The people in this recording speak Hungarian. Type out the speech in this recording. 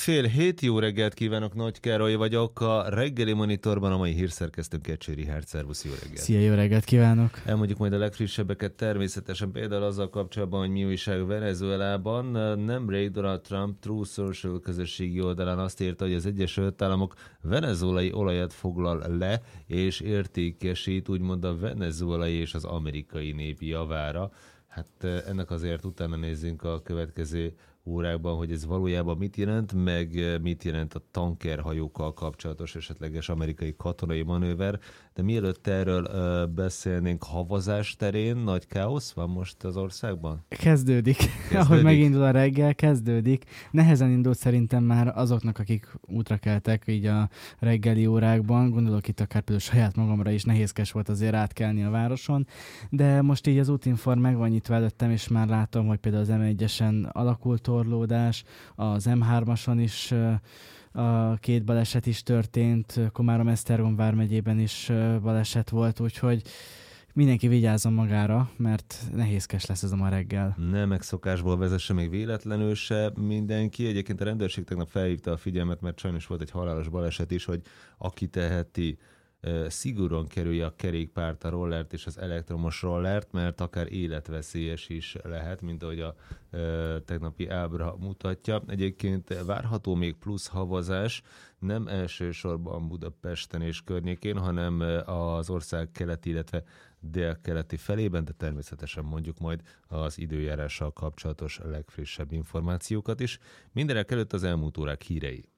6:30, jó reggelt kívánok, Nagy Károly vagyok, a reggeli monitorban a mai hírszerkesztőnk Kecső Richárd, szervusz, jó reggelt. Szia, jó reggelt kívánok. Elmondjuk majd a legfrissebbeket természetesen, például azzal kapcsolatban, hogy mi újság Venezuelában. Nemrég Donald Trump Truth Social közösségi oldalán azt írta, hogy az Egyesült Államok venezuelai olajat foglal le, és értékesít úgymond a venezuelai és az amerikai nép javára. Hát ennek azért utána nézzünk a következő órákban, hogy ez valójában mit jelent, meg mit jelent a tankerhajókkal kapcsolatos esetleges amerikai katonai manőver. De mielőtt erről beszélnénk, havazás terén nagy káosz van most az országban? Kezdődik. Ahogy megindul a reggel, kezdődik. Nehezen indult szerintem már azoknak, akik útra keltek így a reggeli órákban. Gondolok itt akár például saját magamra is nehézkes volt azért átkelni a városon. De most így az útinform meg van nyitva előttem, és már látom, hogy például az M1-esen alakult torlódás, az M3-ason is a két baleset is történt, Komárom-Esztergom vármegyében is baleset volt, úgyhogy mindenki vigyázzon magára, mert nehézkes lesz ez a ma reggel. Ne megszokásból vezesse még véletlenül se mindenki. Egyébként a rendőrség tegnap felhívta a figyelmet, mert sajnos volt egy halálos baleset is, hogy aki teheti, szigorúan kerülje a kerékpárt, a rollert és az elektromos rollert, mert akár életveszélyes is lehet, mint ahogy a tegnapi ábra mutatja. Egyébként várható még plusz havazás, nem elsősorban Budapesten és környékén, hanem az ország keleti, illetve délkeleti felében, de természetesen mondjuk majd az időjárással kapcsolatos legfrissebb információkat is. Mindenek előtt az elmúlt órák hírei.